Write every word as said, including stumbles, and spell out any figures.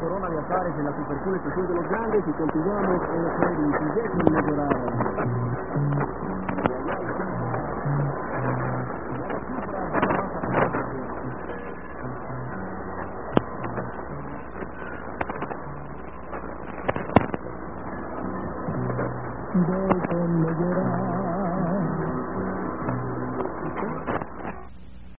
corona de altares en la Supercool Estación de los Grandes y continuamos en el jueves y décimo mejorar. Déjenme llorar.